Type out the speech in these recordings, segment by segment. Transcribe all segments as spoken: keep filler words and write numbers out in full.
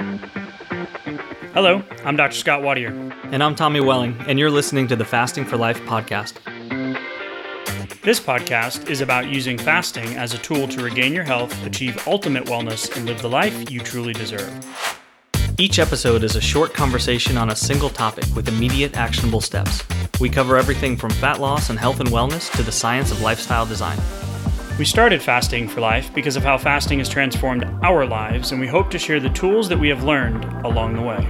Hello, I'm Doctor Scott Watier. And I'm Tommy Welling, and you're listening to the Fasting for Life podcast. This podcast is about using fasting as a tool to regain your health, achieve ultimate wellness, and live the life you truly deserve. Each episode is a short conversation on a single topic with immediate actionable steps. We cover everything from fat loss and health and wellness to the science of lifestyle design. We started Fasting for Life because of how fasting has transformed our lives, and we hope to share the tools that we have learned along the way.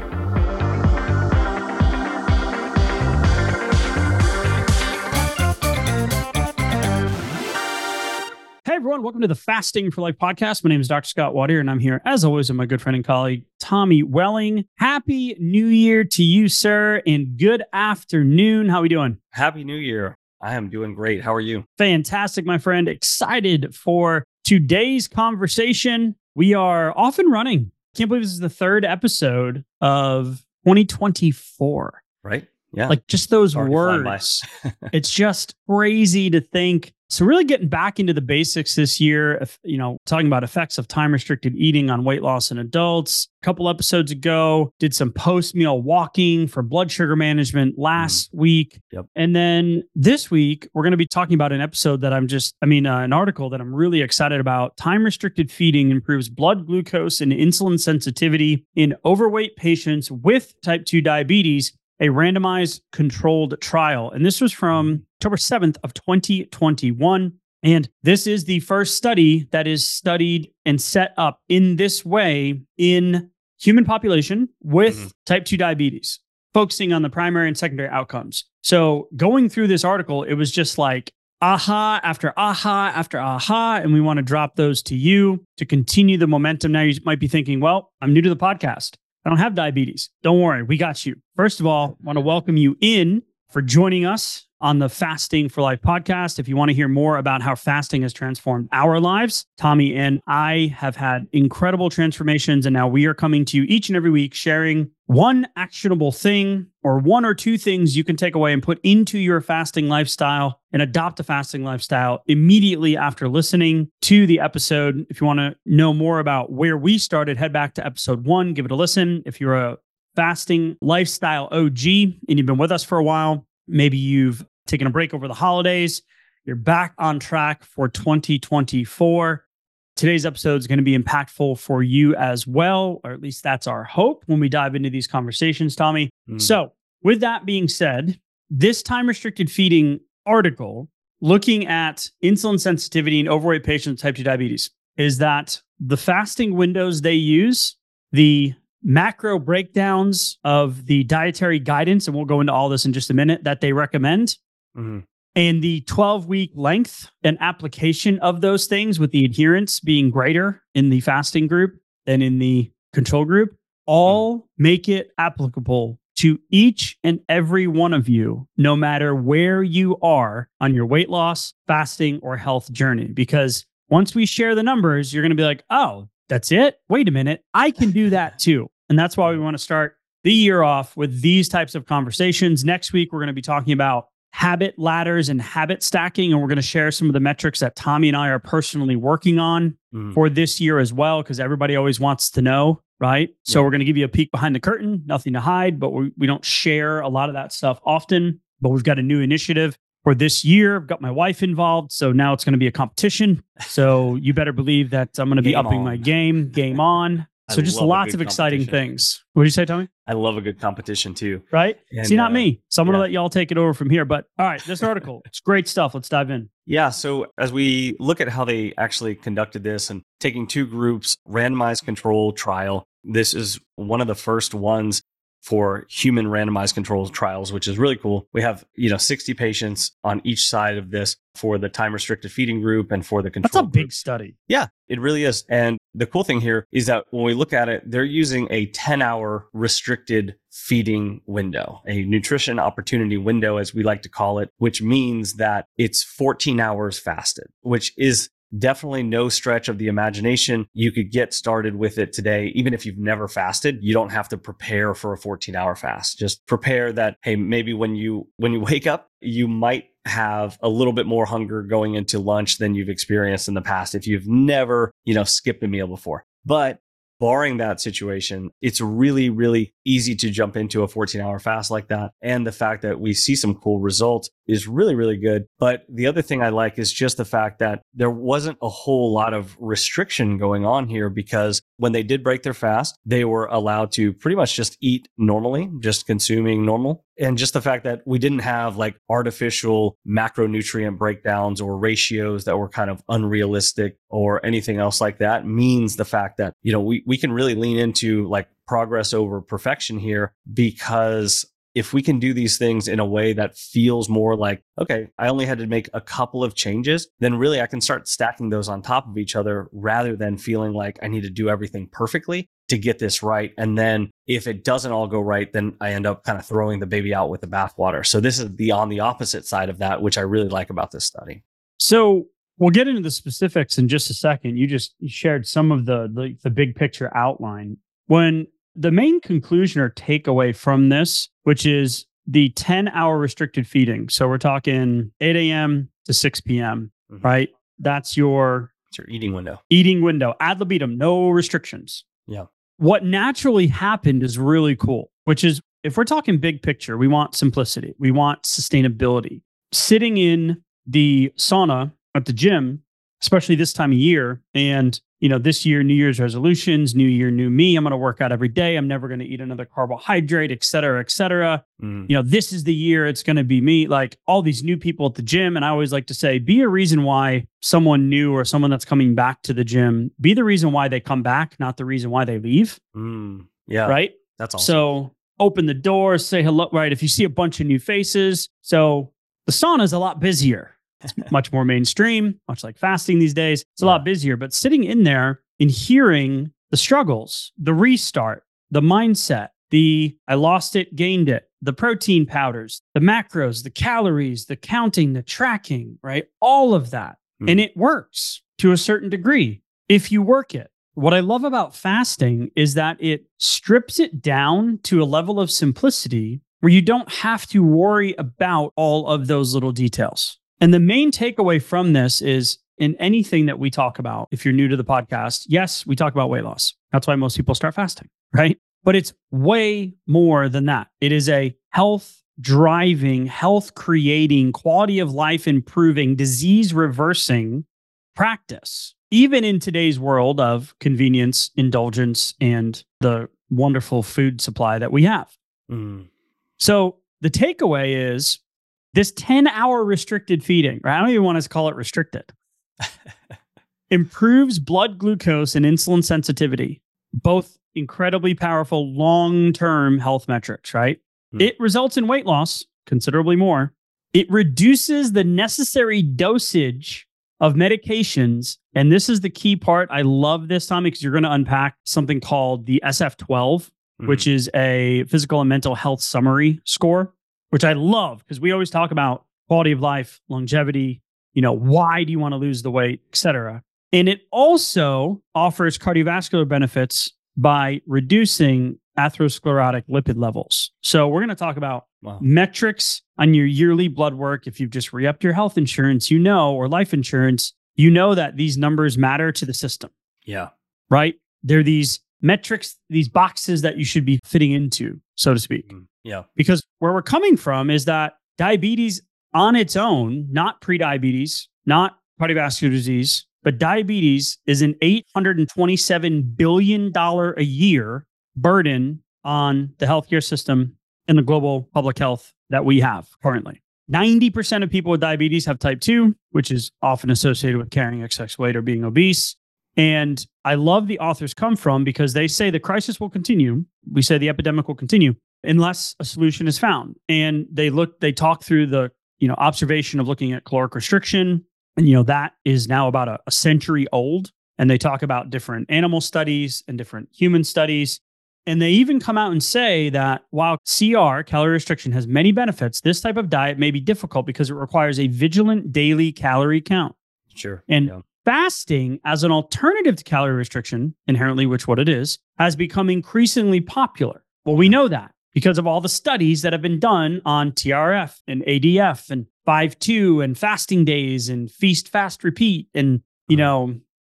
Hey everyone, welcome to the Fasting for Life podcast. My name is Doctor Scott Watier, and I'm here, as always, with my good friend and colleague, Tommy Welling. Happy New Year to you, sir, and good afternoon. How are we doing? Happy New Year. I am doing great. How are you? Fantastic, my friend. Excited for today's conversation. We are off and running. Can't believe this is the third episode of twenty twenty-four. Right? Yeah. Like just those words. It's just crazy to think. So really getting back into the basics this year, if, you know, talking about effects of time-restricted eating on weight loss in adults. A couple episodes ago, did some post-meal walking for blood sugar management last mm. week. Yep. And then this week, we're going to be talking about an episode that I'm just, I mean, uh, an article that I'm really excited about. Time-restricted feeding improves blood glucose and insulin sensitivity in overweight patients with type two diabetes, a randomized controlled trial. And this was from October seventh of twenty twenty-one. And this is the first study that is studied and set up in this way in human population with mm-hmm. type two diabetes, focusing on the primary and secondary outcomes. So going through this article, it was just like aha after aha after aha. And we want to drop those to you to continue the momentum. Now you might be thinking, well, I'm new to the podcast. I don't have diabetes. Don't worry, we got you. First of all, I want to welcome you in for joining us on the Fasting for Life podcast. If you want to hear more about how fasting has transformed our lives, Tommy and I have had incredible transformations, and now we are coming to you each and every week sharing one actionable thing or one or two things you can take away and put into your fasting lifestyle and adopt a fasting lifestyle immediately after listening to the episode. If you want to know more about where we started, head back to episode one, give it a listen. If you're a fasting lifestyle O G and you've been with us for a while, maybe you've taken a break over the holidays, you're back on track for twenty twenty-four. Today's episode is going to be impactful for you as well, or at least that's our hope when we dive into these conversations, Tommy. Mm. So with that being said, this time-restricted feeding article looking at insulin sensitivity in overweight patients with type two diabetes is that the fasting windows they use, the macro breakdowns of the dietary guidance, and we'll go into all this in just a minute, that they recommend, mm-hmm. and the twelve-week length and application of those things with the adherence being greater in the fasting group than in the control group, all mm-hmm. make it applicable to each and every one of you, no matter where you are on your weight loss, fasting, or health journey. Because once we share the numbers, you're going to be like, oh, that's it? Wait a minute. I can do that too. And that's why we want to start the year off with these types of conversations. Next week, we're going to be talking about habit ladders and habit stacking. And we're going to share some of the metrics that Tommy and I are personally working on mm. for this year as well, because everybody always wants to know, right? Yeah. So we're going to give you a peek behind the curtain, nothing to hide, but we, we don't share a lot of that stuff often. But we've got a new initiative for this year. I've got my wife involved. So now it's going to be a competition. So you better believe that I'm going to be game upping on. my game, game on. So just lots of exciting things. What did you say, Tommy? I love a good competition too. Right? And, See, not uh, me. So I'm going to yeah. let y'all take it over from here. But all right, this article, it's great stuff. Let's dive in. Yeah. So as we look at how they actually conducted this and taking two groups, randomized control trial, this is one of the first ones for human randomized control trials, which is really cool. We have, you know, sixty patients on each side of this for the time restricted feeding group and for the control That's a group. big study. Yeah, it really is. And the cool thing here is that when we look at it, they're using a ten hour restricted feeding window, a nutrition opportunity window, as we like to call it, which means that it's fourteen hours fasted, which is definitely no stretch of the imagination. You could get started with it today. Even if you've never fasted, you don't have to prepare for a fourteen hour fast. Just prepare that, hey, maybe when you when you wake up, you might have a little bit more hunger going into lunch than you've experienced in the past if you've never, you know, skipped a meal before. But barring that situation, it's really, really easy to jump into a fourteen hour fast like that. And the fact that we see some cool results is really, really good. But the other thing I like is just the fact that there wasn't a whole lot of restriction going on here, because when they did break their fast, they were allowed to pretty much just eat normally, just consuming normal. And just the fact that we didn't have like artificial macronutrient breakdowns or ratios that were kind of unrealistic or anything else like that means the fact that, you know, we, we can really lean into like progress over perfection here, because if we can do these things in a way that feels more like, okay, I only had to make a couple of changes, then really I can start stacking those on top of each other rather than feeling like I need to do everything perfectly to get this right. And then if it doesn't all go right, then I end up kind of throwing the baby out with the bathwater. So this is the on the opposite side of that, which I really like about this study. So we'll get into the specifics in just a second. You just shared some of the, the, the big picture outline. When the main conclusion or takeaway from this, which is the ten hour restricted feeding. So we're talking eight a.m. to six p.m., mm-hmm. right? That's your, it's your eating window. Eating window, ad libitum, no restrictions. Yeah. What naturally happened is really cool, which is if we're talking big picture, we want simplicity. We want sustainability. Sitting in the sauna at the gym, especially this time of year, and you know, this year, New Year's resolutions, new year, new me. I'm going to work out every day. I'm never going to eat another carbohydrate, et cetera, et cetera. Mm. You know, this is the year it's going to be me, like all these new people at the gym. And I always like to say, be a reason why someone new or someone that's coming back to the gym, be the reason why they come back, not the reason why they leave. Mm. Yeah. Right. That's awesome. So open the door, say hello. Right. If you see a bunch of new faces. So the sauna is a lot busier. It's much more mainstream, much like fasting these days. It's a yeah. lot busier, but sitting in there and hearing the struggles, the restart, the mindset, the I lost it, gained it, the protein powders, the macros, the calories, the counting, the tracking, right? All of that. Mm. And it works to a certain degree if you work it. What I love about fasting is that it strips it down to a level of simplicity where you don't have to worry about all of those little details. And the main takeaway from this is in anything that we talk about, if you're new to the podcast, yes, we talk about weight loss. That's why most people start fasting, right? But it's way more than that. It is a health driving, health creating, quality of life improving, disease reversing practice, even in today's world of convenience, indulgence, and the wonderful food supply that we have. Mm. So the takeaway is, this ten hour restricted feeding, right? I don't even want to call it restricted, improves blood glucose and insulin sensitivity, both incredibly powerful long-term health metrics, right? Hmm. It results in weight loss, considerably more. It reduces the necessary dosage of medications. And this is the key part. I love this, Tommy, because you're going to unpack something called the S F twelve, hmm. which is a physical and mental health summary score, which I love because we always talk about quality of life, longevity, you know, why do you want to lose the weight, et cetera. And it also offers cardiovascular benefits by reducing atherosclerotic lipid levels. So we're going to talk about wow. metrics on your yearly blood work. If you've just re-upped your health insurance, you know, or life insurance, you know that these numbers matter to the system. Yeah. Right? They're these metrics, these boxes that you should be fitting into, so to speak. Mm-hmm. Yeah. Because where we're coming from is that diabetes on its own, not prediabetes, not cardiovascular disease, but diabetes is an eight hundred twenty-seven billion dollars a year burden on the healthcare system and the global public health that we have currently. ninety percent of people with diabetes have type two, which is often associated with carrying excess weight or being obese. And I love the authors come from because they say the crisis will continue. We say the epidemic will continue unless a solution is found. And they look, they talk through the, you know, observation of looking at caloric restriction. And, you know, that is now about a, a century old. And they talk about different animal studies and different human studies. And they even come out and say that while C R, calorie restriction, has many benefits, this type of diet may be difficult because it requires a vigilant daily calorie count. Sure. And yeah. fasting as an alternative to calorie restriction, inherently, which what it is, has become increasingly popular. Well, we know that because of all the studies that have been done on T R F and A D F and five two and fasting days and feast, fast, repeat. And, you know,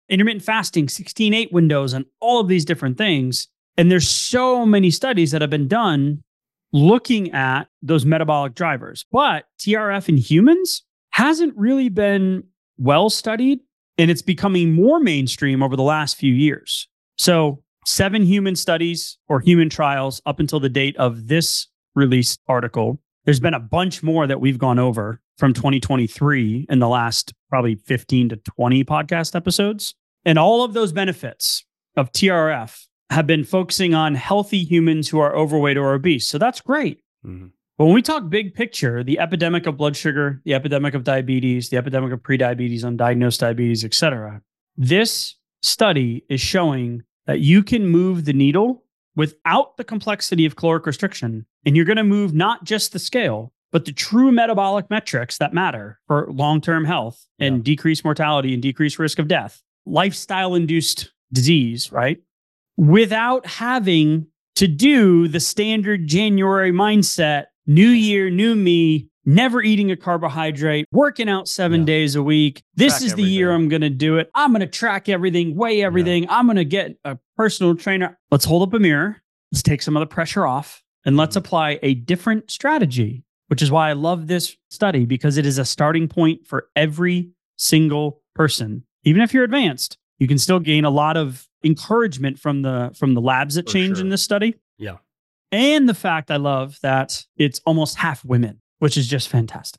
intermittent fasting, sixteen eight windows, and all of these different things. And there's so many studies that have been done looking at those metabolic drivers. But T R F in humans hasn't really been well studied, and it's becoming more mainstream over the last few years. So seven human studies or human trials up until the date of this released article. There's been a bunch more that we've gone over from twenty twenty-three in the last probably fifteen to twenty podcast episodes. And all of those benefits of T R F have been focusing on healthy humans who are overweight or obese. So that's great. Mm-hmm. But when we talk big picture, the epidemic of blood sugar, the epidemic of diabetes, the epidemic of prediabetes, undiagnosed diabetes, et cetera, this study is showing that you can move the needle without the complexity of caloric restriction. And you're going to move not just the scale, but the true metabolic metrics that matter for long-term health and yeah. decreased mortality and decreased risk of death, lifestyle-induced disease, right? Without having to do the standard January mindset, new year, new me, never eating a carbohydrate, working out seven yeah. days a week. This track is the everything. year I'm going to do it. I'm going to track everything, weigh everything. Yeah. I'm going to get a personal trainer. Let's hold up a mirror. Let's take some of the pressure off and let's mm-hmm. apply a different strategy, which is why I love this study, because it is a starting point for every single person. Even if you're advanced, you can still gain a lot of encouragement from the from the labs that for change sure. in this study. Yeah. And the fact I love that it's almost half women, which is just fantastic.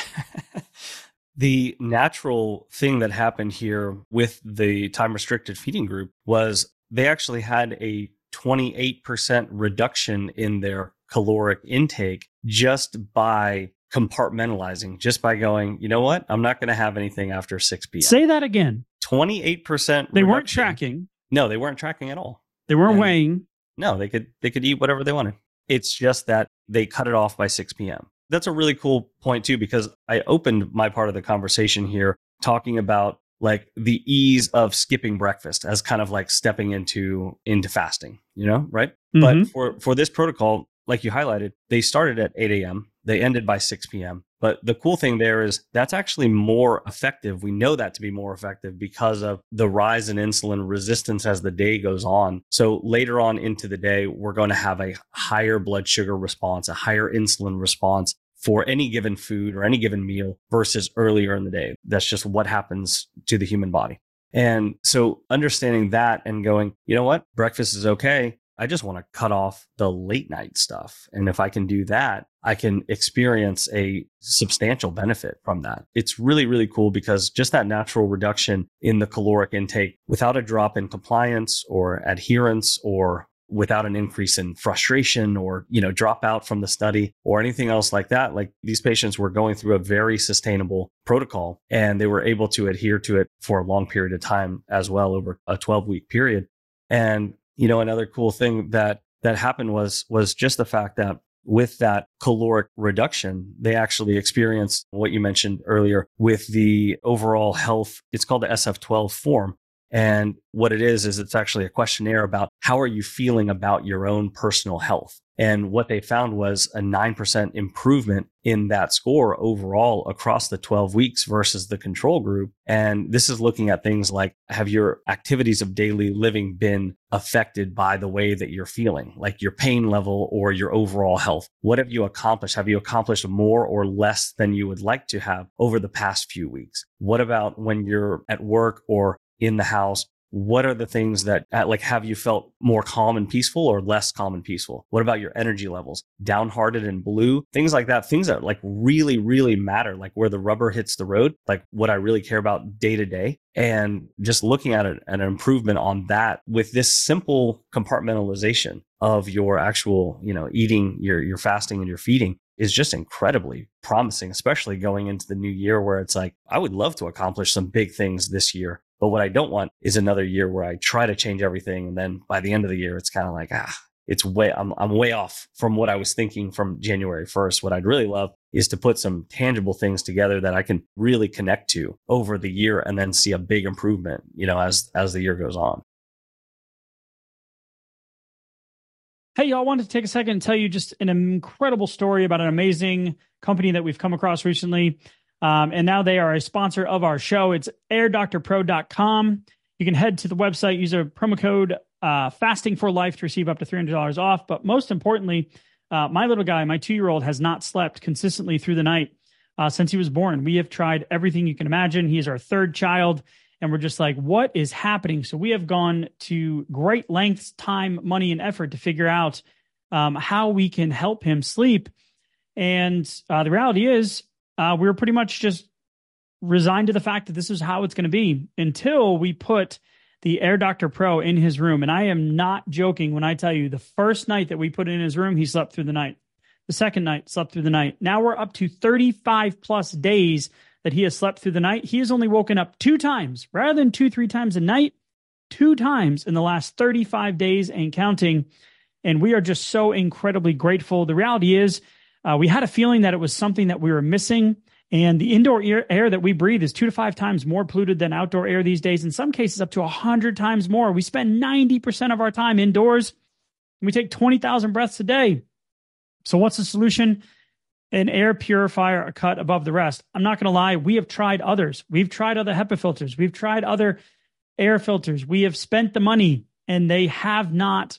The natural thing that happened here with the time-restricted feeding group was they actually had a twenty-eight percent reduction in their caloric intake just by compartmentalizing, just by going, you know what? I'm not going to have anything after six p.m. Say that again. twenty-eight percent They reduction. weren't tracking. No, they weren't tracking at all. They weren't and weighing. No, they could they could eat whatever they wanted. It's just that they cut it off by six p.m. That's a really cool point too, because I opened my part of the conversation here talking about like the ease of skipping breakfast as kind of like stepping into into fasting, you know, right? Mm-hmm. But for for this protocol, like you highlighted, they started at eight a.m. They ended by six p.m. But the cool thing there is that's actually more effective. We know that to be more effective because of the rise in insulin resistance as the day goes on. So later on into the day, we're going to have a higher blood sugar response, a higher insulin response for any given food or any given meal versus earlier in the day. That's just what happens to the human body. And so understanding that and going, you know what, breakfast is okay. I just want to cut off the late night stuff. And if I can do that, I can experience a substantial benefit from that. It's really, really cool because just that natural reduction in the caloric intake without a drop in compliance or adherence or without an increase in frustration or, you know, drop out from the study or anything else like that. Like these patients were going through a very sustainable protocol and they were able to adhere to it for a long period of time as well over a twelve week period. And you know, another cool thing that that happened was was just the fact that with that caloric reduction, they actually experienced what you mentioned earlier with the overall health. It's called the S F twelve form. And what it is, is it's actually a questionnaire about how are you feeling about your own personal health. And what they found was a nine percent improvement in that score overall across the twelve weeks versus the control group. And this is looking at things like, have your activities of daily living been affected by the way that you're feeling, like your pain level or your overall health? What have you accomplished? Have you accomplished more or less than you would like to have over the past few weeks? What about when you're at work or in the house? What are the things that like, have you felt more calm and peaceful or less calm and peaceful? What about your energy levels? Downhearted and blue, things like that, things that like really, really matter, like where the rubber hits the road, like what I really care about day to day. And just looking at it, an improvement on that with this simple compartmentalization of your actual, you know, eating, your, your fasting and your feeding is just incredibly promising, especially going into the new year where it's like, I would love to accomplish some big things this year. But what I don't want is another year where I try to change everything. And then by the end of the year, it's kind of like, ah, it's way, I'm, I'm way off from what I was thinking from January first. What I'd really love is to put some tangible things together that I can really connect to over the year and then see a big improvement, you know, as, as the year goes on. Hey, y'all, I wanted to take a second and tell you just an incredible story about an amazing company that we've come across recently. Um, and now they are a sponsor of our show. It's air doctor pro dot com. You can head to the website, use a promo code uh, fasting for life to receive up to three hundred dollars off. But most importantly, uh, my little guy, my two-year-old, has not slept consistently through the night uh, since he was born. We have tried everything you can imagine. He is our third child, and we're just like, what is happening? So we have gone to great lengths, time, money, and effort to figure out um, how we can help him sleep. And uh, the reality is, uh, we we're pretty much just resigned to the fact that this is how it's going to be until we put the Air Doctor Pro in his room. And I am not joking when I tell you the first night that we put it in his room, he slept through the night. The second night, slept through the night. Now we're up to thirty-five plus days that he has slept through the night. He has only woken up two times rather than two, three times a night, two times in the last thirty-five days and counting. And we are just so incredibly grateful. The reality is uh, we had a feeling that it was something that we were missing. And the indoor air, air that we breathe is two to five times more polluted than outdoor air these days. In some cases, up to one hundred times more. We spend ninety percent of our time indoors, and we take twenty thousand breaths a day. So what's the solution? An air purifier, a cut above the rest. I'm not going to lie. We have tried others. We've tried other HEPA filters. We've tried other air filters. We have spent the money, and they have not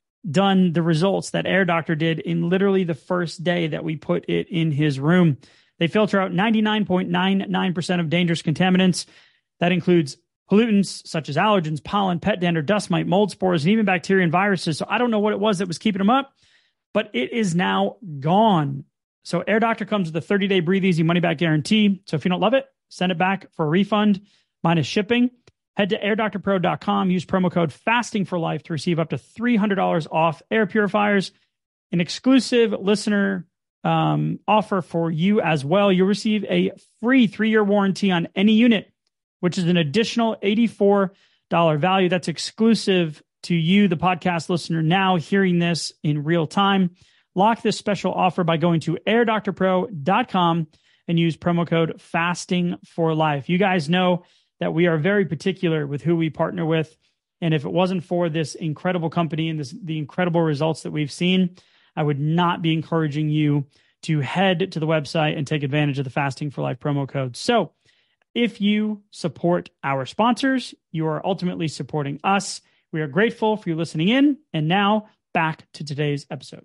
done the results that Air Doctor did in literally the first day that we put it in his room. They filter out ninety-nine point nine nine percent of dangerous contaminants. That includes pollutants such as allergens, pollen, pet dander, dust mite, mold spores, and even bacteria and viruses. So I don't know what it was that was keeping them up, but it is now gone. So Air Doctor comes with a thirty-day breathe easy money back guarantee. So if you don't love it, send it back for a refund minus shipping. Head to air doctor pro dot com. Use promo code fasting for life to receive up to three hundred dollars off air purifiers. An exclusive listener um, offer for you as well. You'll receive a free three-year warranty on any unit, which is an additional eighty-four dollars value. That's exclusive to you, the podcast listener, now hearing this in real time. Lock this special offer by going to air doctor pro dot com and use promo code fasting for life. You guys know that we are very particular with who we partner with. And if it wasn't for this incredible company and this, the incredible results that we've seen, I would not be encouraging you to head to the website and take advantage of the Fasting for Life promo code. So if you support our sponsors, you are ultimately supporting us. We are grateful for you listening in. And now back to today's episode.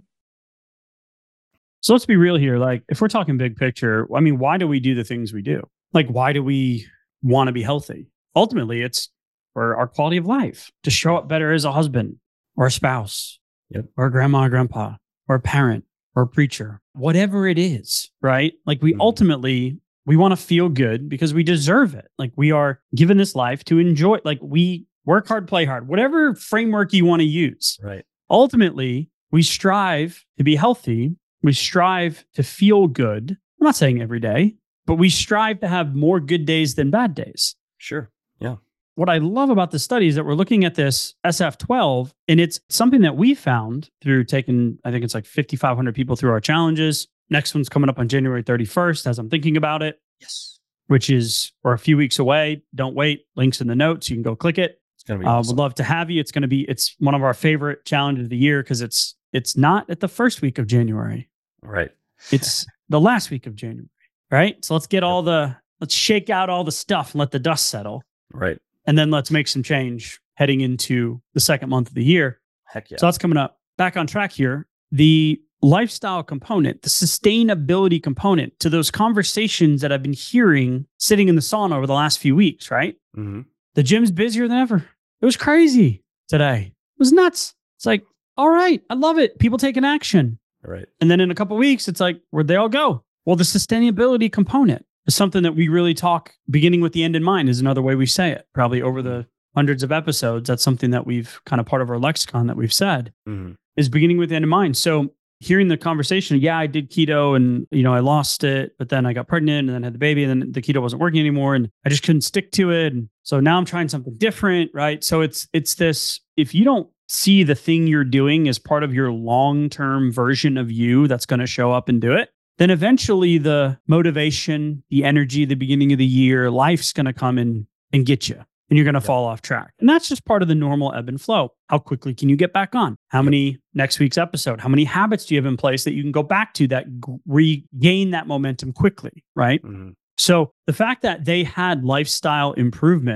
So let's be real here. Like, if we're talking big picture, I mean, why do we do the things we do? Like, why do we want to be healthy? Ultimately, it's for our quality of life, to show up better as a husband or a spouse, yep. or a grandma or grandpa or a parent or a preacher, whatever it is, right? Like, we mm-hmm. ultimately, we want to feel good because we deserve it. Like, we are given this life to enjoy. Like, we work hard, play hard, whatever framework you want to use. Right. Ultimately, we strive to be healthy. We strive to feel good. I'm not saying every day, but we strive to have more good days than bad days. Sure. Yeah. What I love about the study is that we're looking at this S F twelve, and it's something that we found through taking, I think it's like fifty-five hundred people through our challenges. Next one's coming up on January thirty-first as I'm thinking about it. Yes. Which is, we're a few weeks away. Don't wait. Links in the notes. You can go click it. It's going to be uh, awesome. Would love to have you. It's going to be, it's one of our favorite challenges of the year because it's, it's not at the first week of January. Right. It's the last week of January, right? So let's get all the, let's shake out all the stuff and let the dust settle. Right. And then let's make some change heading into the second month of the year. Heck yeah. So that's coming up. Back on track here. The lifestyle component, the sustainability component to those conversations that I've been hearing sitting in the sauna over the last few weeks, right? Mm-hmm. The gym's busier than ever. It was crazy today. It was nuts. It's like, all right, I love it. People taking action. Right. And then in a couple of weeks, it's like, where'd they all go? Well, the sustainability component is something that we really talk, beginning with the end in mind is another way we say it. Probably over the hundreds of episodes, that's something that we've kind of part of our lexicon that we've said mm-hmm. is beginning with the end in mind. So hearing the conversation, yeah, I did keto and, you know, I lost it, but then I got pregnant and then had the baby and then the keto wasn't working anymore and I just couldn't stick to it. And so now I'm trying something different, right? So it's, it's this, if you don't see the thing you're doing as part of your long-term version of you that's going to show up and do it, then eventually the motivation, the energy, the beginning of the year, life's going to come in and get you. And you're going to yep. fall off track. And that's just part of the normal ebb and flow. How quickly can you get back on? How yep. many next week's episode? How many habits do you have in place that you can go back to that regain that momentum quickly, right? Mm-hmm. So the fact that they had lifestyle improvements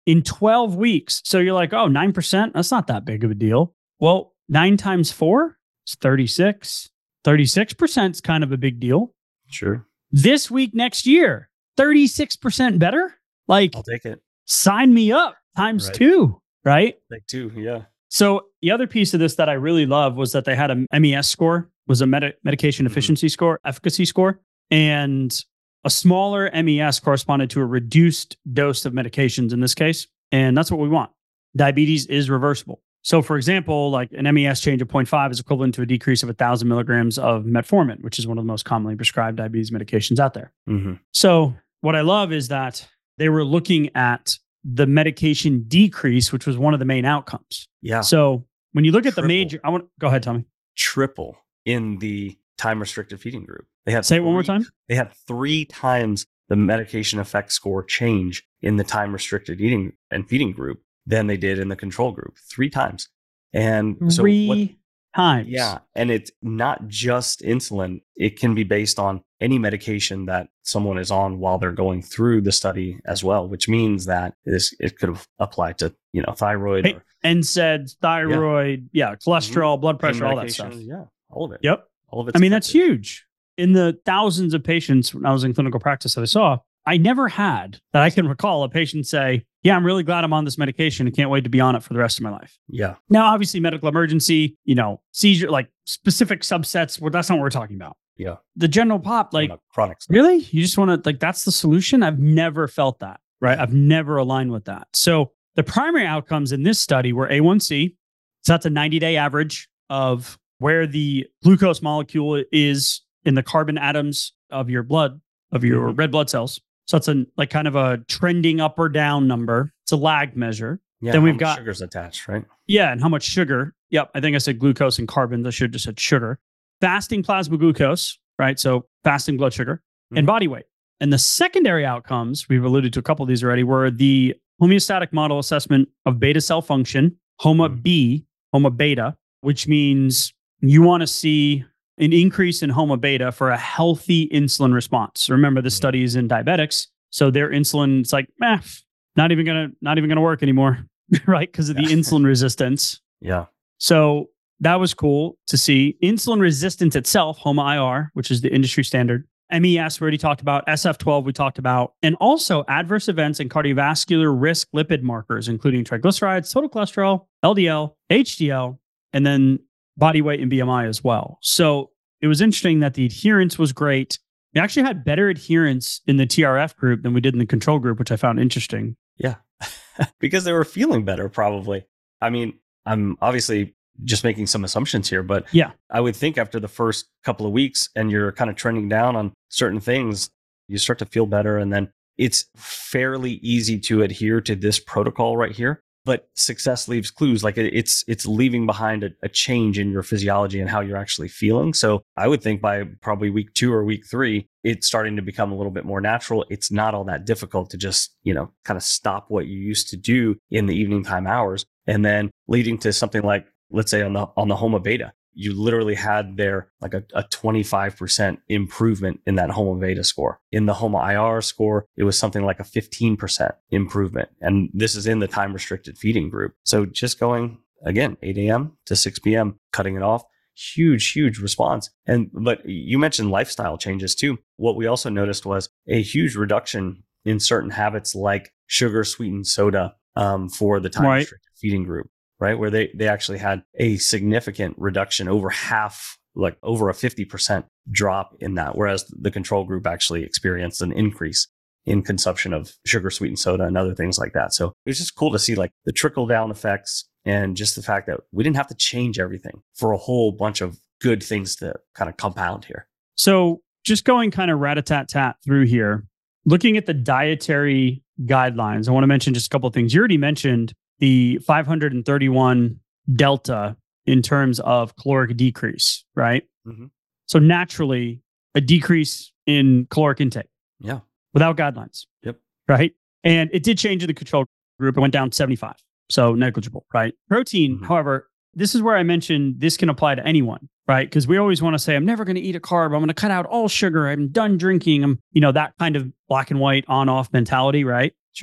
in twelve weeks. So you're like, oh, nine percent? That's not that big of a deal. Well, nine times four is thirty-six. thirty-six percent is kind of a big deal. Sure. This week, next year, thirty-six percent better? Like, I'll take it. Sign me up times Right. two, right? Like two, yeah. So the other piece of this that I really love was that they had a M E S score, was a medi- medication efficiency score, efficacy score, and a smaller M E S corresponded to a reduced dose of medications in this case. And that's what we want. Diabetes is reversible. So for example, like an M E S change of zero point five is equivalent to a decrease of one thousand milligrams of metformin, which is one of the most commonly prescribed diabetes medications out there. Mm-hmm. So what I love is that they were looking at the medication decrease, which was one of the main outcomes. Yeah. So when you look at the Triple. major, I want go ahead, Tommy. Triple in the time restricted feeding group. They had Say it one more three- time. They had three times the medication effect score change in the time restricted eating and feeding group than they did in the control group. Three times. And so Three what, times. yeah, and it's not just insulin. It can be based on any medication that someone is on while they're going through the study as well, which means that this it could apply to, you know, thyroid Hey, or N SAIDs, thyroid, yeah, cholesterol, blood pain pressure, all that medication. stuff. Yeah, all of it. Yep. All of it. I mean, that's huge. In the thousands of patients when I was in clinical practice that I saw, I never had that I can recall a patient say, yeah, I'm really glad I'm on this medication and can't wait to be on it for the rest of my life. Yeah. Now, obviously, medical emergency, you know, seizure, like specific subsets, well, that's not what we're talking about. Yeah. The general pop, like, On a chronic stuff. really? You just want to, like, that's the solution? I've never felt that, right? I've never aligned with that. So the primary outcomes in this study were A one C. So that's a ninety day average of where the glucose molecule is in the carbon atoms of your blood, of your Mhm. red blood cells. So it's a like kind of a trending up or down number. It's a lag measure. Yeah, Then how we've much got- sugars attached, right? Yeah, and how much sugar? Yep, I think I said glucose and carbon. I should have just said sugar. Fasting plasma glucose, right? So fasting blood sugar and Mhm. body weight. And the secondary outcomes, we've alluded to a couple of these already, were the homeostatic model assessment of beta cell function, HOMA B, HOMA beta, which means you want to see an increase in HOMA beta for a healthy insulin response. Remember, the Mhm. study is in diabetics, so their insulin, it's like, eh, not even gonna, not even gonna work anymore, right? Because of the Yeah. insulin resistance. Yeah. So that was cool to see. Insulin resistance itself, HOMA I R, which is the industry standard. M E S, we already talked about. S F twelve, we talked about. And also adverse events and cardiovascular risk lipid markers, including triglycerides, total cholesterol, L D L, H D L, and then body weight and B M I as well. So it was interesting that the adherence was great. We actually had better adherence in the T R F group than we did in the control group, which I found interesting. Yeah. Because they were feeling better, probably. I mean, I'm obviously just making some assumptions here, but Yeah. I would think after the first couple of weeks and you're kind of trending down on certain things, you start to feel better. And then it's fairly easy to adhere to this protocol right here. But success leaves clues. Like it- it's it's leaving behind a, a change in your physiology and how you're actually feeling. So I would think by probably week two or week three, it's starting to become a little bit more natural. It's not all that difficult to just, you know, kind of stop what you used to do in the evening time hours. And then leading to something like, let's say on the on the HOMA beta, you literally had there like a, a twenty-five percent improvement in that HOMA beta score. In the HOMA I R score, it was something like a fifteen percent improvement. And this is in the time restricted feeding group. So just going again, eight a.m. to six p.m., cutting it off, huge, huge response. And but you mentioned lifestyle changes too. What we also noticed was a huge reduction in certain habits like sugar sweetened soda um, for the time Right. restricted feeding group. Right, where they they actually had a significant reduction, over half, like over a fifty percent drop in that, whereas the control group actually experienced an increase in consumption of sugar sweetened soda and other things like that. So it was just cool to see like the trickle down effects and just the fact that we didn't have to change everything for a whole bunch of good things to kind of compound here. So just going kind of rat-a-tat-tat through here, looking at the dietary guidelines, I want to mention just a couple of things. You already mentioned the five hundred thirty-one delta in terms of caloric decrease, right? Mhm. So naturally, a decrease in caloric intake Yeah. without guidelines. Yep. Right. And it did change in the control group. It went down seventy-five. So negligible, right? Protein, Mhm. however, this is where I mentioned this can apply to anyone, right? Because we always want to say, I'm never going to eat a carb. I'm going to cut out all sugar. I'm done drinking. I'm, you know, that kind of black and white on off mentality, right? Sure.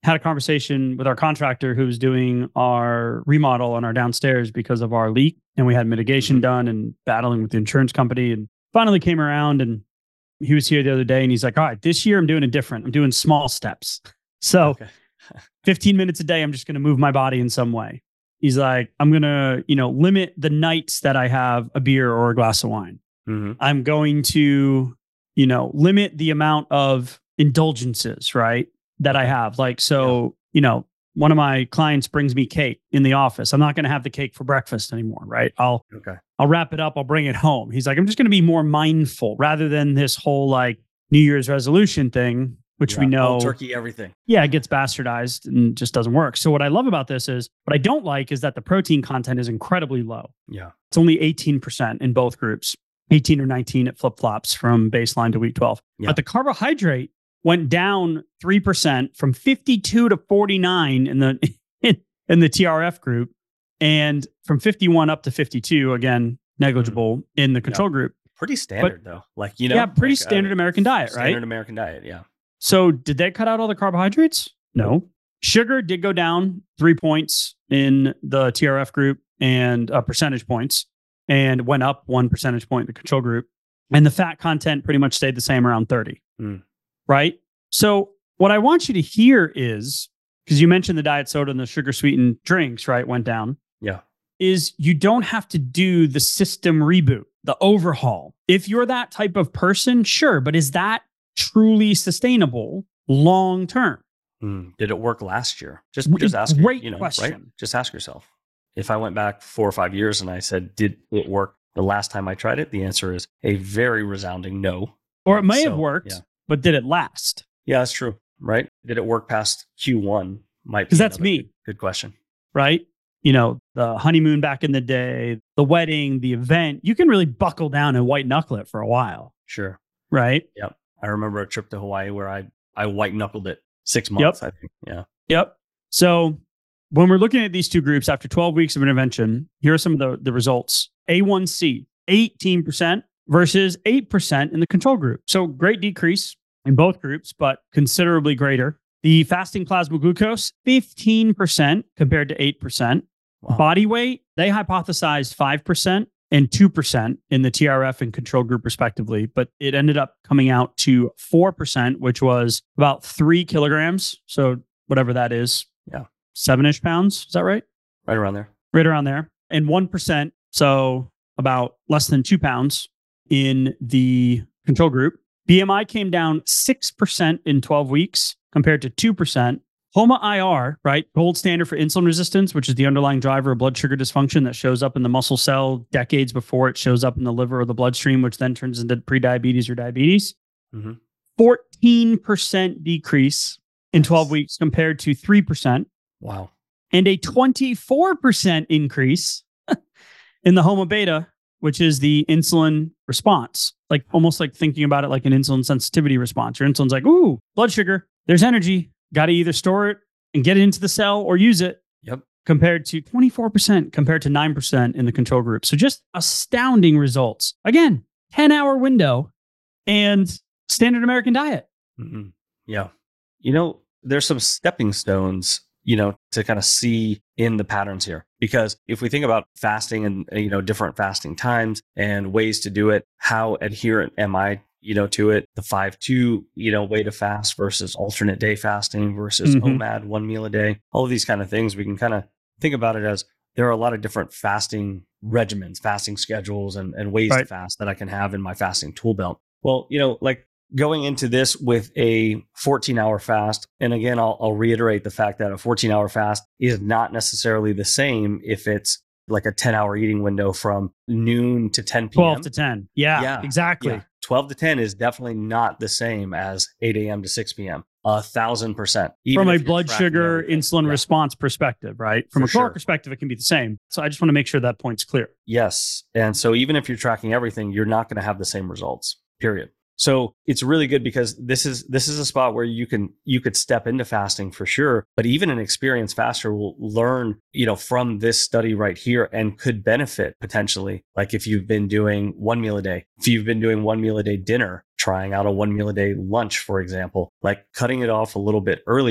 had a conversation with our contractor who was doing our remodel on our downstairs because of our leak. And we had mitigation done and battling with the insurance company, and finally came around. And he was here the other day and he's like, all right, this year I'm doing it different. I'm doing small steps. So Okay. fifteen minutes a day, I'm just going to move my body in some way. He's like, I'm going to, you know, limit the nights that I have a beer or a glass of wine. Mm-hmm. I'm going to, you know, limit the amount of indulgences, right, that I have. Like, so, you know, one of my clients brings me cake in the office. I'm not going to have the cake for breakfast anymore, right? I'll, Okay. I'll wrap it up. I'll bring it home. He's like, I'm just going to be more mindful rather than this whole like New Year's resolution thing, which Yeah, we know cold turkey, everything. yeah, it gets bastardized and just doesn't work. So what I love about this is, what I don't like is that the protein content is incredibly low. Yeah. It's only eighteen percent in both groups, eighteen or nineteen. It flip flops from baseline to week twelve. Yeah. But the carbohydrate went down three percent from fifty-two to forty-nine in the in the T R F group, and from fifty-one up to fifty-two, again, negligible mm-hmm. in the control yeah. group. Pretty standard but, though. Like, you know, yeah, pretty like, standard uh, American diet, standard right? Standard American diet. Yeah. So did they cut out all the carbohydrates? No. Sugar did go down three points in the T R F group and uh, percentage points, and went up one percentage point in the control group. And the fat content pretty much stayed the same, around thirty. Mm. Right? So what I want you to hear is, because you mentioned the diet soda and the sugar sweetened drinks, right, went down. Yeah. Is you don't have to do the system reboot, the overhaul. If you're that type of person, sure. But is that truly sustainable long term? Mm. Did it work last year? Just, just ask. Great you know, question. Right? Just ask yourself. If I went back four or five years and I said, did it work the last time I tried it? The answer is a very resounding no. Or it may So, have worked, yeah. but did it last? Yeah, that's true. Right? Did it work past Q one? Might be Because that's another me. Good, good question. Right? You know, the honeymoon back in the day, the wedding, the event, you can really buckle down and white knuckle it for a while. Sure. Right? Yep. I remember a trip to Hawaii where I, I white knuckled it six months, Yep. I think. Yeah. Yep. So when we're looking at these two groups after twelve weeks of intervention, here are some of the, the results. A one C, eighteen percent versus eight percent in the control group. So great decrease in both groups, but considerably greater. The fasting plasma glucose, fifteen percent compared to eight percent. Wow. Body weight, they hypothesized five percent and two percent in the T R F and control group respectively, but it ended up coming out to four percent, which was about three kilograms. So whatever that is. Yeah. Seven-ish pounds. Is that right? Right around there. Right around there. And one percent, so about less than two pounds in the control group. B M I came down six percent in twelve weeks compared to two percent. HOMA-I R, right? Gold standard for insulin resistance, which is the underlying driver of blood sugar dysfunction that shows up in the muscle cell decades before it shows up in the liver or the bloodstream, which then turns into prediabetes or diabetes. Mm-hmm. fourteen percent decrease in twelve weeks compared to three percent. Wow. And a twenty-four percent increase in the HOMA beta, which is the insulin response. Like almost like thinking about it like an insulin sensitivity response. Your insulin's like, ooh, blood sugar, there's energy. Got to either store it and get it into the cell or use it. Yep. Compared to twenty-four percent compared to nine percent in the control group. So just astounding results. Again, ten hour window and standard American diet. Mm-hmm. Yeah. You know, there's some stepping stones, you know, to kind of see in the patterns here. Because if we think about fasting and, you know, different fasting times and ways to do it, how adherent am I, you know, to it? The five two, you know, way to fast versus alternate day fasting versus Mhm. O M A D, one meal a day, all of these kind of things. We can kind of think about it as there are a lot of different fasting regimens, fasting schedules, and, and ways to Right. fast that I can have in my fasting tool belt. Well, you know, like going into this with a fourteen hour fast. And again, I'll, I'll reiterate the fact that a fourteen hour fast is not necessarily the same if it's like a ten hour eating window from noon to ten p.m. twelve to ten. Yeah, Yeah, exactly. Yeah. twelve to ten is definitely not the same as eight a.m. to six p.m. A thousand percent. Even From a if you're blood tracking sugar everything. insulin Yeah. response perspective, right? From For a caloric sure. perspective, it can be the same. So I just want to make sure that point's clear. Yes. And so even if you're tracking everything, you're not going to have the same results, period. So it's really good because this is this is a spot where you can you could step into fasting for sure, but even an experienced faster will learn, you know, from this study right here and could benefit potentially. Like if you've been doing one meal a day, if you've been doing one meal a day dinner, trying out a one meal a day lunch, for example, like cutting it off a little bit earlier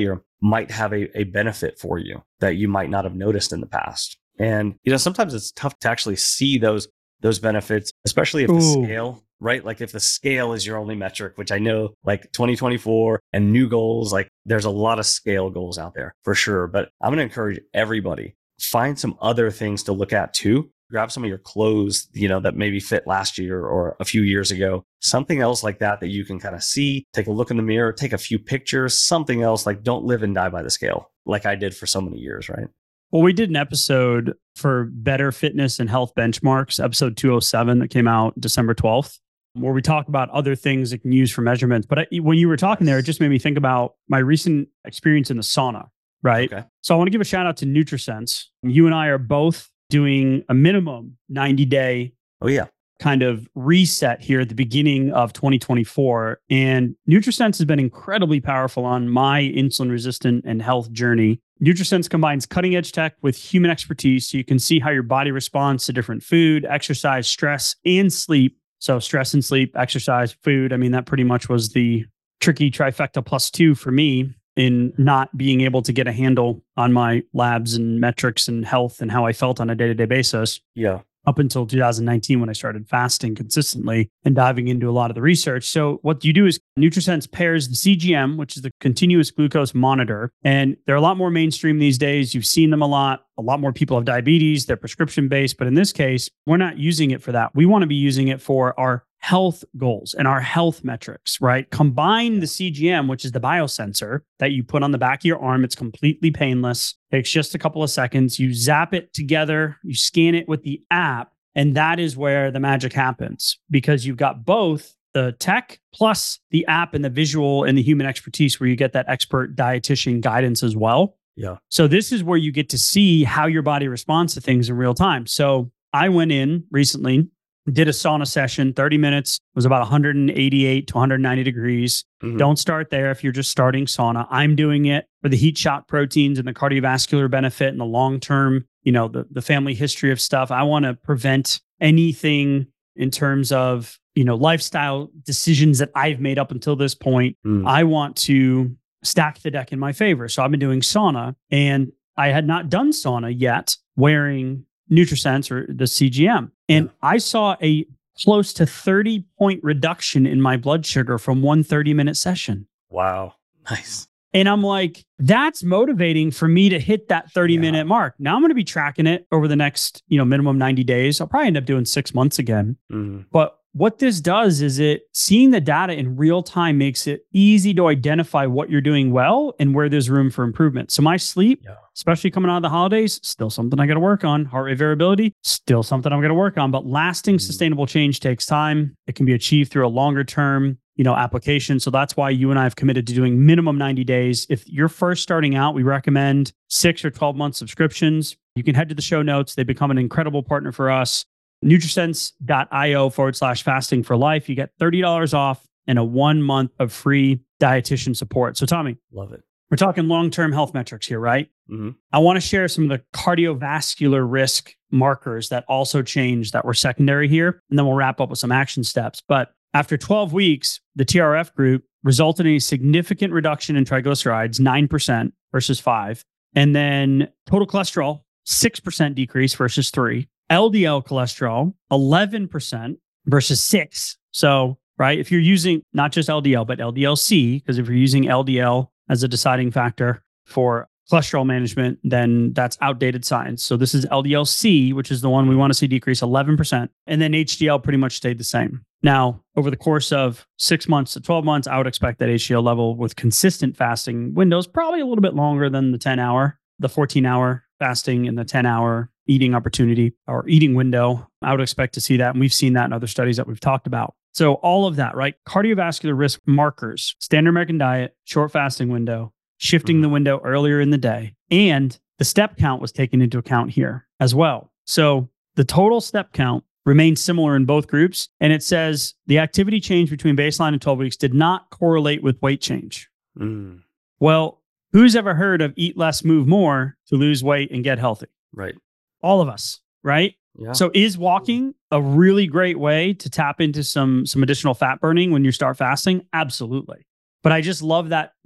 might have a, a benefit for you that you might not have noticed in the past. And, you know, sometimes it's tough to actually see those those benefits, especially if the Ooh. scale, right? Like if the scale is your only metric, which I know like twenty twenty-four and new goals, like there's a lot of scale goals out there for sure. But I'm going to encourage everybody, find some other things to look at too. Grab some of your clothes, you know, that maybe fit last year or a few years ago, something else like that, that you can kind of see, take a look in the mirror, take a few pictures, something else. Like don't live and die by the scale like I did for so many years, right? Well, we did an episode for Better Fitness and Health Benchmarks, episode two oh seven that came out December twelfth, where we talk about other things that can use for measurements. But I, when you were talking there, it just made me think about my recent experience in the sauna, right? Okay. So I want to give a shout out to NutriSense. You and I are both doing a minimum ninety day Oh, yeah. kind of reset here at the beginning of twenty twenty-four. And NutriSense has been incredibly powerful on my insulin resistant and health journey. NutriSense combines cutting edge tech with human expertise so you can see how your body responds to different food, exercise, stress, and sleep. So stress and sleep, exercise, food. I mean, that pretty much was the tricky trifecta plus two for me in not being able to get a handle on my labs and metrics and health and how I felt on a day-to-day basis. Yeah. Up until two thousand nineteen when I started fasting consistently and diving into a lot of the research. So what you do is NutriSense pairs the C G M, which is the continuous glucose monitor. And they're a lot more mainstream these days. You've seen them a lot. A lot more people have diabetes. They're prescription based. But in this case, we're not using it for that. We want to be using it for our health goals and our health metrics, right? Combine the C G M, which is the biosensor that you put on the back of your arm. It's completely painless. Takes just a couple of seconds. You zap it together, you scan it with the app, and that is where the magic happens because you've got both the tech plus the app and the visual and the human expertise where you get that expert dietitian guidance as well. Yeah. So this is where you get to see how your body responds to things in real time. So I went in recently, did a sauna session, thirty minutes, was about one eighty-eight to one ninety degrees. Mhm. Don't start there if you're just starting sauna. I'm doing it for the heat shock proteins and the cardiovascular benefit and the long-term, you know, the, the family history of stuff. I want to prevent anything in terms of, you know, lifestyle decisions that I've made up until this point. Mm. I want to stack the deck in my favor. So I've been doing sauna and I had not done sauna yet wearing NutriSense or the C G M. And Yeah. I saw a close to thirty point reduction in my blood sugar from one thirty minute session. Wow. Nice. And I'm like, that's motivating for me to hit that thirty minute Yeah. mark. Now I'm going to be tracking it over the next, you know, minimum ninety days. I'll probably end up doing six months again. Mhm. But what this does is it seeing the data in real time makes it easy to identify what you're doing well and where there's room for improvement. So my sleep, Yeah. especially coming out of the holidays, still something I got to work on. Heart rate variability, still something I'm going to work on. But lasting, Mhm. sustainable change takes time. It can be achieved through a longer term, you know, application. So that's why you and I have committed to doing minimum ninety days. If you're first starting out, we recommend six or twelve month subscriptions. You can head to the show notes. They become an incredible partner for us. NutriSense.io forward slash fasting for life. You get thirty dollars off and a one month of free dietitian support. So Tommy, Love it. we're talking long-term health metrics here, right? hmm I want to share some of the cardiovascular risk markers that also change that were secondary here. And then we'll wrap up with some action steps. But after twelve weeks, the T R F group resulted in a significant reduction in triglycerides, nine percent versus five. And then total cholesterol, six percent decrease versus three. L D L cholesterol, eleven percent versus six. So, right, if you're using not just L D L, but L D L C, because if you're using L D L as a deciding factor for cholesterol management, then that's outdated science. So this is L D L C, which is the one we want to see decrease eleven percent. And then H D L pretty much stayed the same. Now, over the course of six months to twelve months, I would expect that H D L level with consistent fasting windows, probably a little bit longer than the ten hour, the fourteen hour fasting and the ten hour eating opportunity or eating window. I would expect to see that. And we've seen that in other studies that we've talked about. So all of that, right? Cardiovascular risk markers, standard American diet, short fasting window, shifting the window earlier in the day, and the step count was taken into account here as well. So the total step count remains similar in both groups. And it says the activity change between baseline and twelve weeks did not correlate with weight change. Mm. Well, who's ever heard of eat less, move more to lose weight and get healthy? Right. All of us, right? Yeah. So is walking a really great way to tap into some some additional fat burning when you start fasting? Absolutely. But I just love that that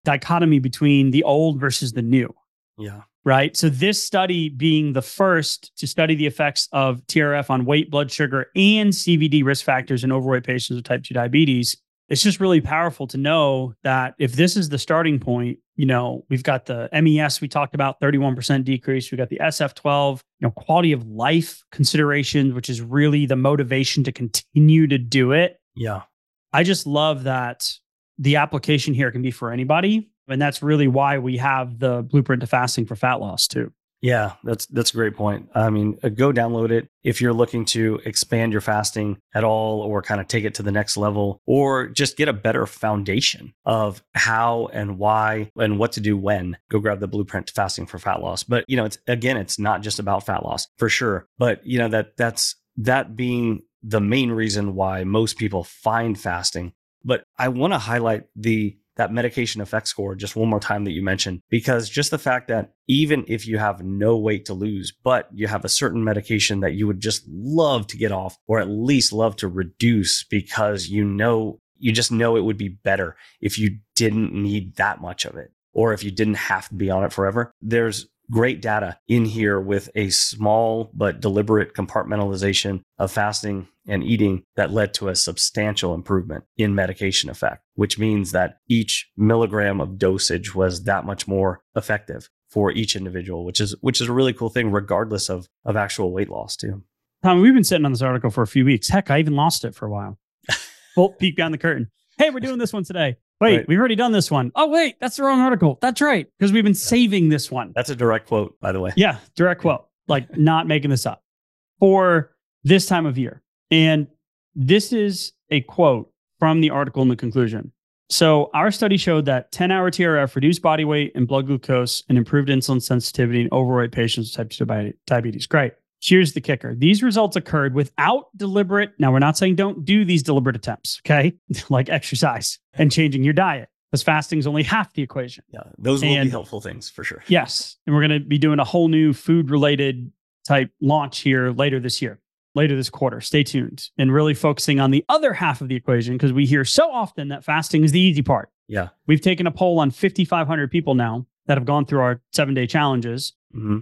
dichotomy between the old versus the new. Yeah. Right. So this study being the first to study the effects of T R F on weight, blood sugar, and C V D risk factors in overweight patients with type two diabetes, it's just really powerful to know that if this is the starting point, you know, we've got the M E S we talked about, thirty-one percent decrease. We got the S F twelve, you know, quality of life considerations, which is really the motivation to continue to do it. Yeah. I just love that the application here can be for anybody. And that's really why we have the blueprint to fasting for fat loss too. Yeah, that's that's a great point. I mean, uh, go download it if you're looking to expand your fasting at all or kind of take it to the next level or just get a better foundation of how and why and what to do when. Go grab the blueprint to fasting for fat loss. But, you know, it's again, it's not just about fat loss for sure. But, you know, that that's that being the main reason why most people find fasting. But I want to highlight the that medication effect score just one more time that you mentioned, because just the fact that even if you have no weight to lose, but you have a certain medication that you would just love to get off or at least love to reduce because you know, you just know it would be better if you didn't need that much of it or if you didn't have to be on it forever. There's great data in here with a small but deliberate compartmentalization of fasting and eating that led to a substantial improvement in medication effect, which means that each milligram of dosage was that much more effective for each individual, which is which is a really cool thing, regardless of, of actual weight loss too. Tommy, we've been sitting on this article for a few weeks. Heck, I even lost it for a while. Full peek behind the curtain. Hey, we're doing this one today. Wait, right. We've already done this one. Oh, wait, that's the wrong article. That's right. Because we've been yeah. saving this one. That's a direct quote, by the way. Yeah, direct quote. Like not making this up for this time of year. And this is a quote from the article in the conclusion. So our study showed that ten hour T R F reduced body weight and blood glucose and improved insulin sensitivity in overweight patients with type two diabetes. Great. Here's the kicker. These results occurred without deliberate. Now, we're not saying don't do these deliberate attempts, okay? Like exercise and changing your diet, because fasting is only half the equation. Yeah, those will and, be helpful things for sure. Yes. And we're going to be doing a whole new food related type launch here later this year, later this quarter. Stay tuned and really focusing on the other half of the equation, because we hear so often that fasting is the easy part. Yeah. We've taken a poll on fifty-five hundred people now that have gone through our seven day challenges. Mm-hmm.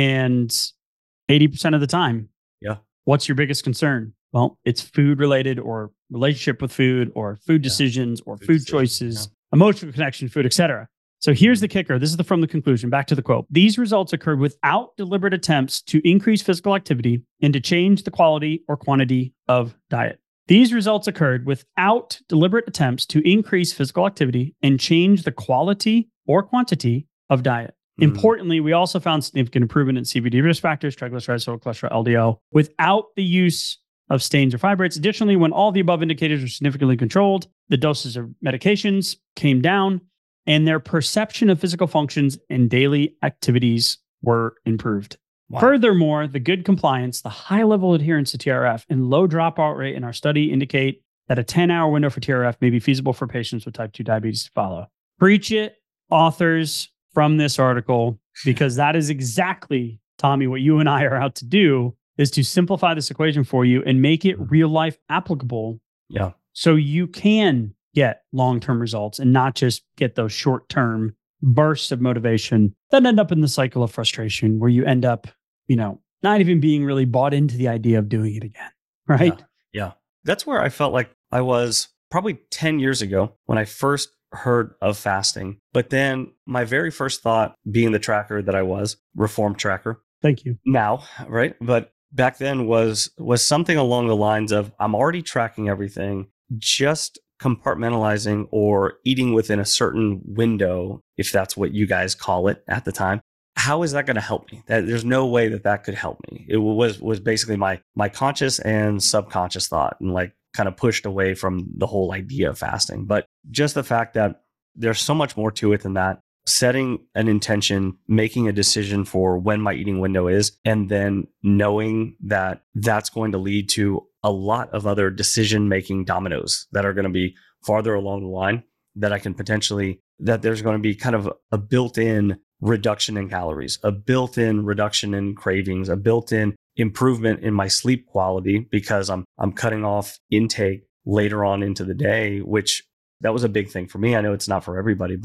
And eighty percent of the time, yeah. What's your biggest concern? Well, it's food related or relationship with food or food decisions yeah. or food, food choices, yeah. emotional connection, food, et cetera. So here's the kicker. This is the, from the conclusion. Back to the quote. These results occurred without deliberate attempts to increase physical activity and to change the quality or quantity of diet. These results occurred without deliberate attempts to increase physical activity and change the quality or quantity of diet. Importantly, we also found significant improvement in C V D risk factors, triglycerides, total cholesterol, L D L, without the use of stains or fibrates. Additionally, when all the above indicators were significantly controlled, the doses of medications came down, and their perception of physical functions and daily activities were improved. Wow. Furthermore, the good compliance, the high level adherence to T R F, and low dropout rate in our study indicate that a ten hour window for T R F may be feasible for patients with type two diabetes to follow. Preach it, authors, from this article, because that is exactly, Tommy, what you and I are out to do, is to simplify this equation for you and make it real life applicable. Yeah. So you can get long-term results and not just get those short-term bursts of motivation that end up in the cycle of frustration where you end up, you know, not even being really bought into the idea of doing it again. Right. Yeah. yeah. That's where I felt like I was probably ten years ago when I first heard of fasting. But then my very first thought, being the tracker that I was, Reformed Tracker. Thank you. Now, right? But back then was was something along the lines of, I'm already tracking everything, just compartmentalizing or eating within a certain window, if that's what you guys call it at the time. How is that going to help me? That, there's no way that that could help me. It was was basically my my conscious and subconscious thought, and like kind of pushed away from the whole idea of fasting. But just the fact that there's so much more to it than that, setting an intention, making a decision for when my eating window is, and then knowing that that's going to lead to a lot of other decision-making dominoes that are going to be farther along the line, that I can potentially, that there's going to be kind of a built-in reduction in calories, a built-in reduction in cravings, a built-in improvement in my sleep quality because I'm I'm cutting off intake later on into the day, which that was a big thing for me. I know it's not for everybody, but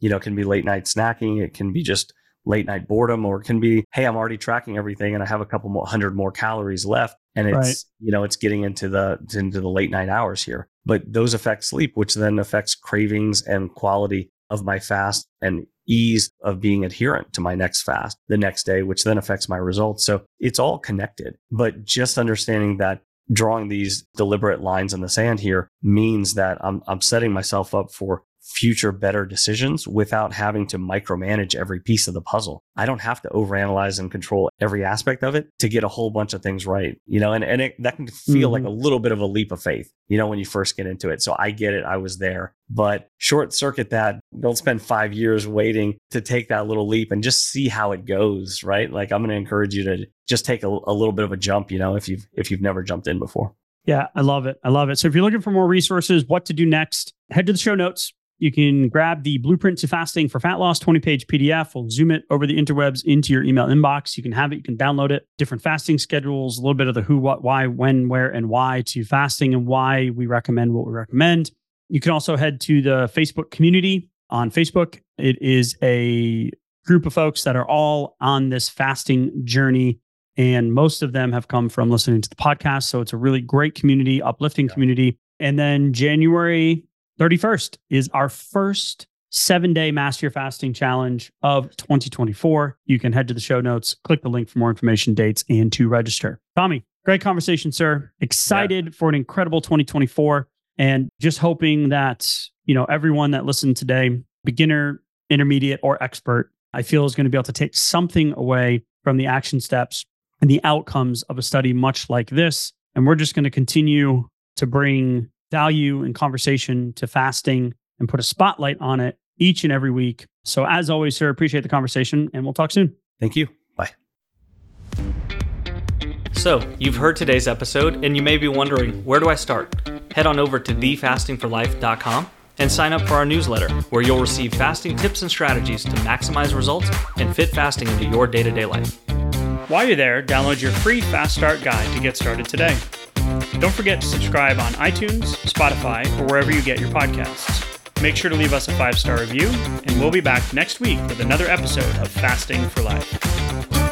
You know, it can be late night snacking. It can be just late night boredom, or it can be, hey, I'm already tracking everything and I have a couple more hundred more calories left. And it's, right. you know, it's getting into the, into the late night hours here. But those affect sleep, which then affects cravings and quality of my fast and ease of being adherent to my next fast the next day, which then affects my results. So it's all connected. But just understanding that drawing these deliberate lines in the sand here means that I'm I'm setting myself up for future better decisions without having to micromanage every piece of the puzzle. I don't have to overanalyze and control every aspect of it to get a whole bunch of things right. You know, and, and it, that can feel mm-hmm. like a little bit of a leap of faith, you know, when you first get into it. So I get it. I was there, but short circuit that. Don't spend five years waiting to take that little leap and just see how it goes, right? Like I'm going to encourage you to just take a, a little bit of a jump, you know, if you've, if you've never jumped in before. Yeah, I love it. I love it. So if you're looking for more resources, what to do next, head to the show notes. You can grab the Blueprint to Fasting for Fat Loss twenty page P D F. We'll zoom it over the interwebs into your email inbox. You can have it. You can download it. Different fasting schedules, a little bit of the who, what, why, when, where, and why to fasting and why we recommend what we recommend. You can also head to the Facebook community on Facebook. It is a group of folks that are all on this fasting journey, and most of them have come from listening to the podcast. So it's a really great community, uplifting yeah. community. And then January thirty-first is our first seven-day Master Your Fasting Challenge of twenty twenty-four. You can head to the show notes, click the link for more information, dates, and to register. Tommy, great conversation, sir. Excited yeah. for an incredible twenty twenty-four, and just hoping that, you know, everyone that listened today, beginner, intermediate, or expert, I feel is going to be able to take something away from the action steps and the outcomes of a study much like this. And we're just going to continue to bring value and conversation to fasting and put a spotlight on it each and every week. So as always, sir, appreciate the conversation, and we'll talk soon. Thank you. Bye. So you've heard today's episode, and you may be wondering, where do I start? Head on over to the fasting for life dot com and sign up for our newsletter, where you'll receive fasting tips and strategies to maximize results and fit fasting into your day-to-day life. While you're there, download your free Fast Start guide to get started today. Don't forget to subscribe on iTunes, Spotify, or wherever you get your podcasts. Make sure to leave us a five-star review, and we'll be back next week with another episode of Fasting for Life.